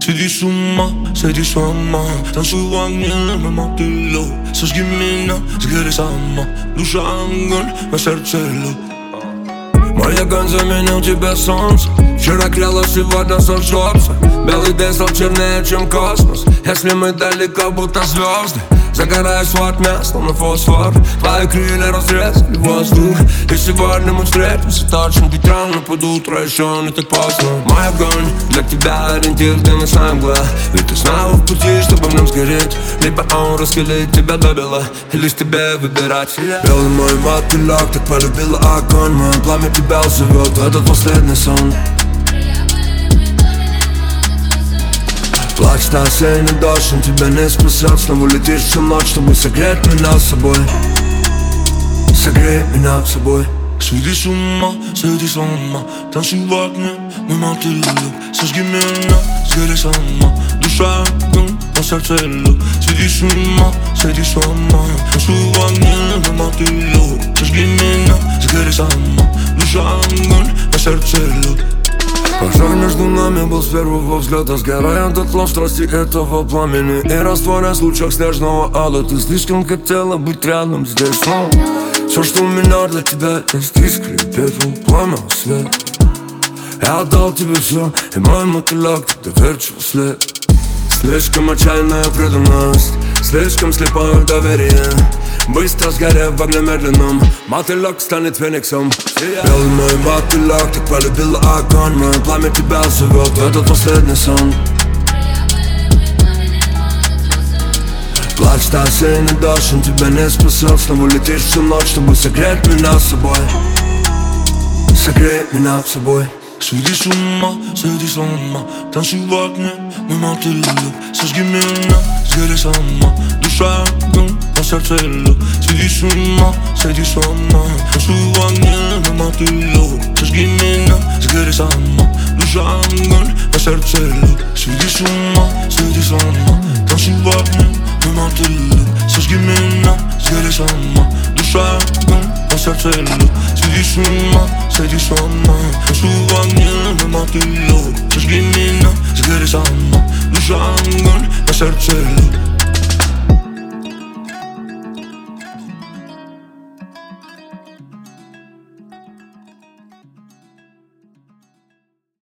сойди с ума. Танцуй в огне, мы мотылю. Сожги меня, сгори сама. Душа огонь, на сердце лед. Мой огонь заменил тебе солнце. Вчера кряло, сегодня сожжется. Белый день стал чернее, чем космос. Если мы далеко, будто звезды. Загораюсь в огне, словно фосфор. Твои крылья разрезали воздух. И сегодня мы встретимся точно ведь рано под утро, еще не так поздно. Мой огонь для тебя ориентир, где мы самые. Ведь ты снова в пути, чтобы в нем сгореть. Либо он раскалит тебя до бела, и лишь тебе выбирать. Белый мой мотылек, так полюбила огонь. Мое пламя тебя зовет в этот последний сон. Плачет осенний дождь, он тебя не спасет. Снова летишь всю ночь, чтобы согреть меня с собой. Согрей меня с собой. Сойди с ума, танцуй в огне, мы мотылю. Сожги меня, сгори сама. Душа огонь, на сердце лед. Сойди с ума, танцуй в огне, мы мотылю. Сожги меня, сгори сама. Душа огонь, на сердце лед. Пожар между нами был с первого взгляда. Сгорая дотла в страсти этого пламени и растворяясь в лучах снежного ада. Ты слишком хотела быть рядом здесь, но все, что у меня для тебя есть, искры, пепел, пламя, свет. Я отдал тебе все, и мой мотылек доверчивый след. Слишком отчаянная преданность, слишком слепое доверие. Быстро сгорев в огне медленном, мотылек станет фениксом. Белый мой мотылек, так полюбила огонь. Мое пламя тебя зовет в этот последний сон. Плачет осенний дождь, он тебя не спасет. Снова летишь всю ночь, чтобы согреть меня с собой. Согрей меня с собой. Сойди с ума, танцуй в огне, мы мотылю. Сожги меня, сгори сама. Душа огонь, на сердце лед. Сойди с ума, танцуй в огне, мы мотылю. Сожги меня, сгори сама. Душа огонь, на сердце лед. Сойди с ума, танцуй в огне, мы мотылю. Сожги меня, сгори сама. Душа огонь, на сердце лед. Сойди с ума, танцуй в огне, мы мотылю. Сожги меня, сгори сама. Душа огонь, на сердце лед.